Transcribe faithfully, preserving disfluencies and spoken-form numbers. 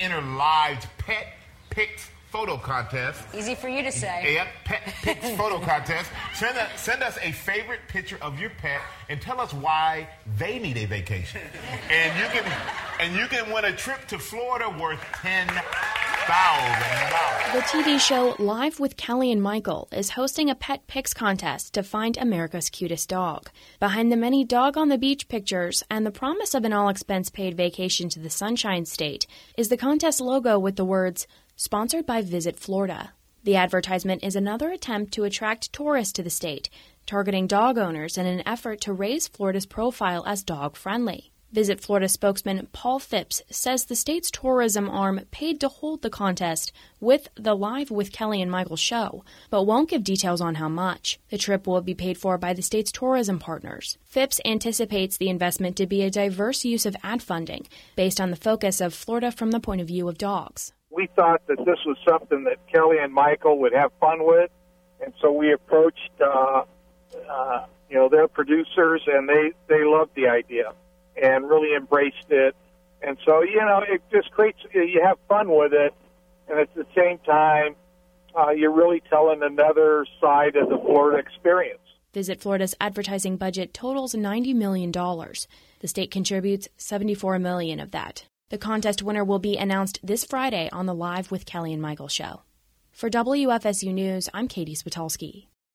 enter live pet pics photo contest. Easy for you to say. Yep, pet pics photo contest. Send, a, send us a favorite picture of your pet and tell us why they need a vacation. And you can and you can win a trip to Florida worth ten thousand dollars. The T V show Live with Kelly and Michael is hosting a pet pics contest to find America's cutest dog. Behind the many dog on the beach pictures and the promise of an all-expense-paid vacation to the Sunshine State is the contest logo with the words, "Sponsored by Visit Florida." The advertisement is another attempt to attract tourists to the state, targeting dog owners in an effort to raise Florida's profile as dog-friendly. Visit Florida spokesman Paul Phipps says the state's tourism arm paid to hold the contest with the Live with Kelly and Michael show, but won't give details on how much. The trip will be paid for by the state's tourism partners. Phipps anticipates the investment to be a diverse use of ad funding based on the focus of Florida from the point of view of dogs. We thought that this was something that Kelly and Michael would have fun with, and so we approached, uh, uh, you know, their producers, and they, they loved the idea and really embraced it. And so, you know, it just creates, you have fun with it, and at the same time, uh, you're really telling another side of the Florida experience. Visit Florida's advertising budget totals ninety million dollars. The state contributes seventy-four million dollars of that. The contest winner will be announced this Friday on the Live with Kelly and Michael show. For W F S U News, I'm Katie Switolski.